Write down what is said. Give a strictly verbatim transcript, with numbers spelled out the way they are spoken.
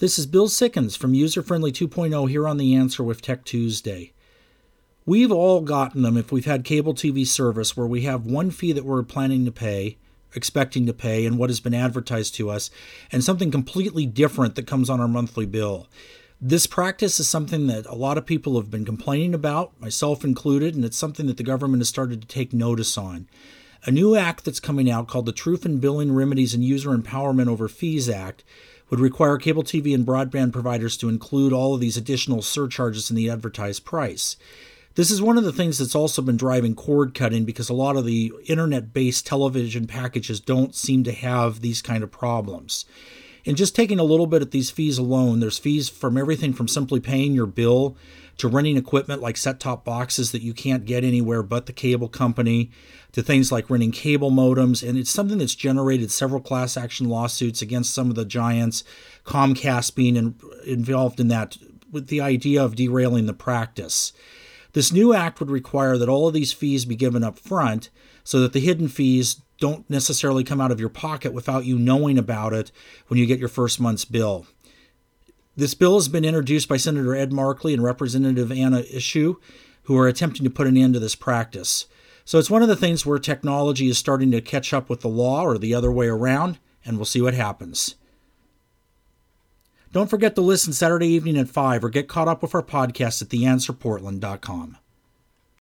This is Bill Sickens from User Friendly two point oh here on The Answer with Tech Tuesday. We've all gotten them if we've had cable T V service where we have one fee that we're planning to pay, expecting to pay, and what has been advertised to us, and something completely different that comes on our monthly bill. This practice is something that a lot of people have been complaining about, myself included, and it's something that the government has started to take notice on. A new act that's coming out called the Truth in Billing Remedies and User Empowerment Over Fees Act would require cable T V and broadband providers to include all of these additional surcharges in the advertised price. This is one of the things that's also been driving cord cutting because a lot of the internet-based television packages don't seem to have these kind of problems. And just taking a little bit at these fees alone, there's fees from everything from simply paying your bill to renting equipment like set-top boxes that you can't get anywhere but the cable company, to things like renting cable modems. And it's something that's generated several class action lawsuits against some of the giants, Comcast being in, involved in that, with the idea of derailing the practice. This new act would require that all of these fees be given up front so that the hidden fees don't necessarily come out of your pocket without you knowing about it when you get your first month's bill. This bill has been introduced by Senator Ed Markey and Representative Anna Eshoo, who are attempting to put an end to this practice. So it's one of the things where technology is starting to catch up with the law or the other way around, and we'll see what happens. Don't forget to listen Saturday evening at five or get caught up with our podcast at the answer portland dot com.